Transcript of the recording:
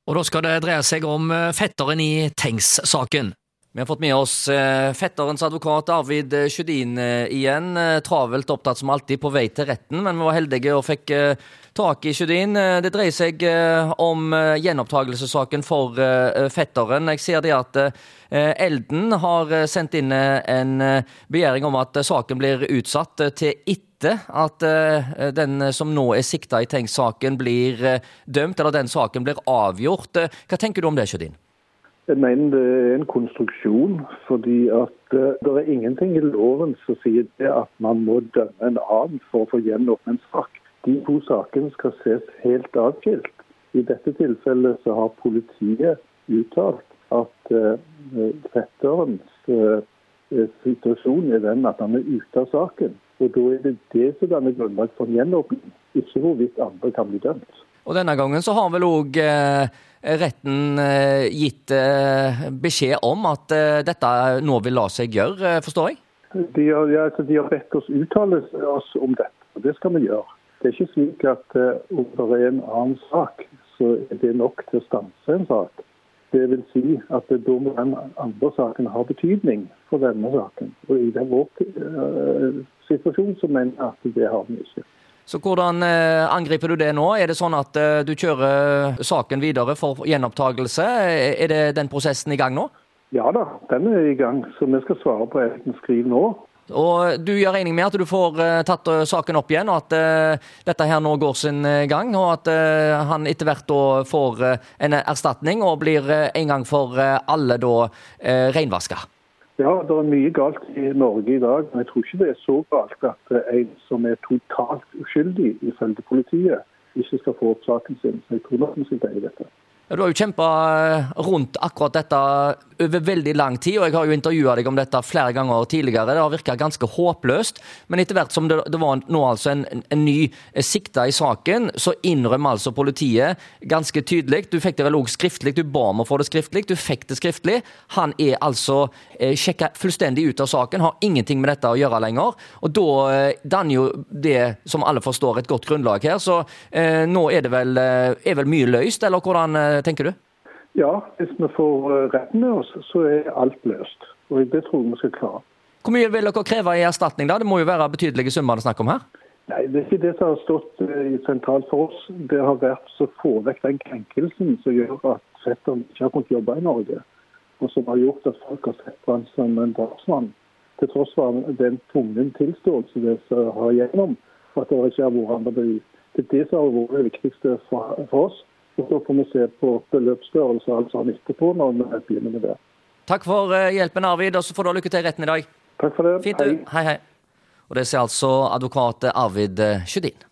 Og da skal det dreie seg om fetteren i Tengs-saken. Vi har fått med oss fetterens advokat Arvid Sjødin igjen, travelt opptatt som alltid på vei til retten, men vi var heldige og fikk tak i Sjødin. Det dreier seg om gjenopptagelsessaken for fetteren. Jeg ser det at Elden har sendt inn en begjæring om at saken blir utsatt til etter at den som nå er siktet i Tengs-saken blir dømt, eller den saken blir avgjort. Hva tenker du om det, Sjødin? Jeg mener det er en konstruksjon, fordi at det er ingenting i loven som sier det at man må dømme en annen for å få gjenåpnet en sak. De to sakene skal ses helt atskilt. I dette tilfellet så har politiet uttalt at fetterens situasjon er den at han er ute av saken. Og da er det som danner grunnlag for en gjenåpning, ikke hvorvidt andre kan bli dømt. Og denne gangen så har vel også retten gitt beskjed om at dette nå vil la seg gjøre, forstår jeg? De har bedt oss uttale oss om dette, og det skal vi gjøre. Det er ikke slik at om det er en annen sak, så er det nok til å stanse en sak. Det vil si at da må den andre saken ha betydning for denne saken. Og i den vår situasjon så mener jeg at det har vi ikke. Så hvordan angriper du det nå? Er det sånn at du kjører saken videre for gjenopptagelse? Er det den prosessen i gang nå? Ja da, den er i gang, så vi skal svare på enten skriv nå. Og du gjør regning med at du får tatt saken opp igjen, og at dette her nå går sin gang, og at han etter hvert da får en erstatning og blir en gang for alle da renvasket? Ja, det er mye galt i Norge i dag, men jeg tror ikke det er så galt at en som er totalt uskyldig ifølge politiet ikke skal få opp saken sin. Så jeg tror nok vi skal greie dette. Ja, du har jo kjempet rundt akkurat dette over veldig lang tid, og jeg har jo intervjuet deg om dette flere ganger tidligere. Det har virket ganske håpløst, men etter hvert som det var nå altså en ny sikta i saken, så innrømmer altså politiet ganske tydelig. Du fikk det vel også skriftlig, du ba om å få det skriftlig, du fikk det skriftlig. Han er altså sjekket fullstendig ut av saken, har ingenting med dette å gjøre lenger, og da danner jo det, som alle forstår, et godt grunnlag her, så nå er det vel mye løst, eller hvordan tenker du? Ja, hvis vi får retten med oss, så er alt løst. Og det tror jeg vi skal klare. Hvor mye vil dere kreve i erstatning da? Det må jo være betydelige summer å snakke om her. Nei, det er ikke det som har stått sentralt for oss. Det har vært så få vekk den krenkelsen som gjør at fetteren ikke har kunnet jobbe i Norge. Og som har gjort at folk har sett på han som en drapsmann. Til tross for den tvungen tilståelse det som har gjennom, for at det ikke har vært andre bevis. Det er det som har vært det viktigste for oss. Og så får vi se på beløpsstørrelse altså etterpå når vi begynner med det. Takk for hjelpen, Arvid, og så får du lykke til i retten i dag. Takk for det. Fint, hei. Hei. Og det ser altså advokat Arvid Sjødin.